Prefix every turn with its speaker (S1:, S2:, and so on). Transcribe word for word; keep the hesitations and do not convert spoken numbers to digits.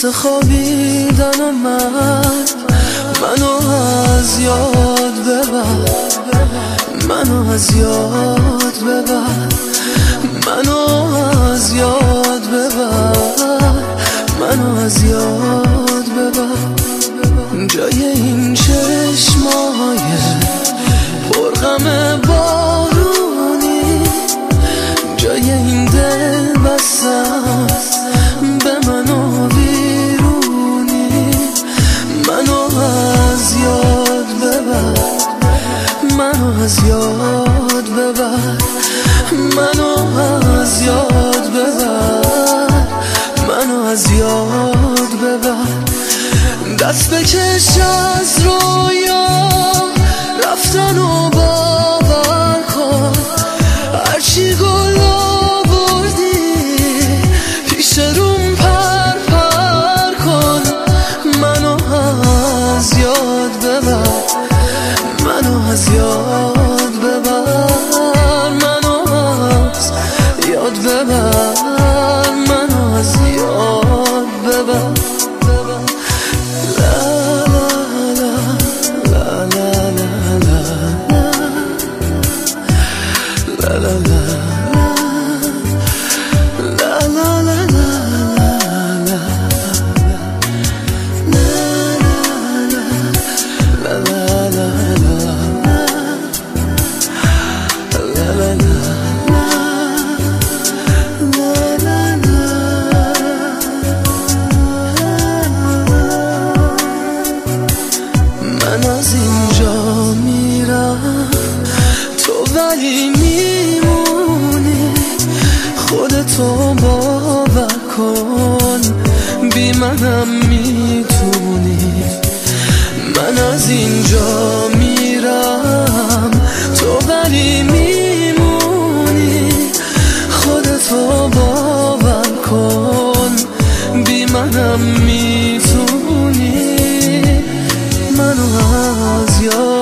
S1: واسه خوابیدن و من منو از یاد ببر، منو از یاد ببر، منو از یاد ببر، منو از یاد ببر. جای این چشمای پرغم بارونی، جای این دل بستم به منو بیرونی، منو از یاد ببر، منو از یاد ببر، منو از یاد ببر، منو از یاد ببر. دست بکش از رویا رفتن و باور کن، هرچی گل آوردی پیش روم پر پر کن. منو از یاد ببر، منو از یاد ببر، منو از یاد ببر، منو از یاد ببر. من از اینجا میرم تو ولی میمونی، خودتو باور کن بی منم میتونی. من از اینجا میرم تو ولی میمونی، خودتو باور کن بی منم میتونی. منو از یاد